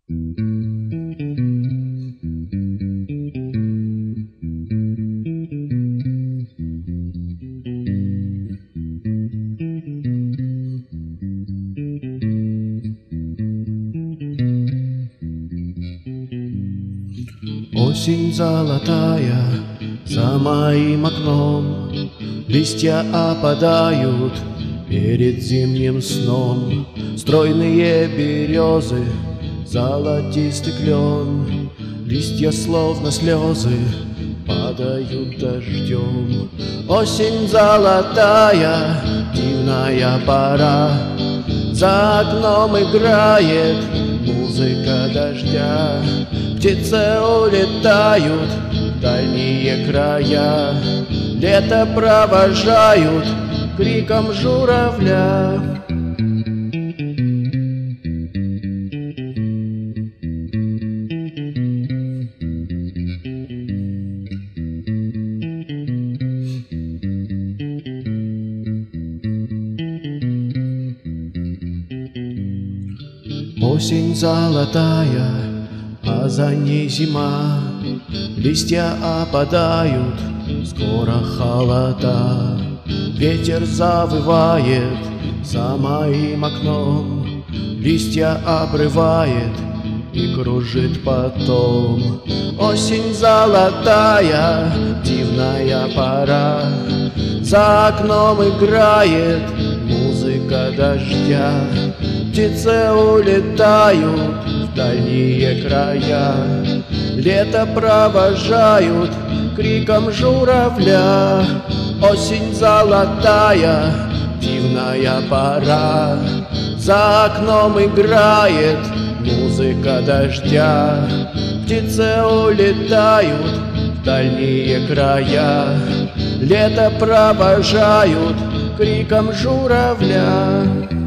Осень золотая за моим окном, листья опадают перед зимним сном. Стройные березы, золотистый клен, листья словно слезы падают дождем. Осень золотая, дивная пора, за окном играет музыка дождя. Птицы улетают в дальние края, лето провожают криком журавля. Осень золотая, а за ней зима, листья опадают, скоро холода. Ветер завывает за моим окном, листья обрывает и кружит потом. Осень золотая, дивная пора, за окном играет музыка дождя. Птицы улетают в дальние края, лето провожают криком журавля. Осень золотая, дивная пора, за окном играет музыка дождя. Птицы улетают в дальние края, лето провожают криком журавля.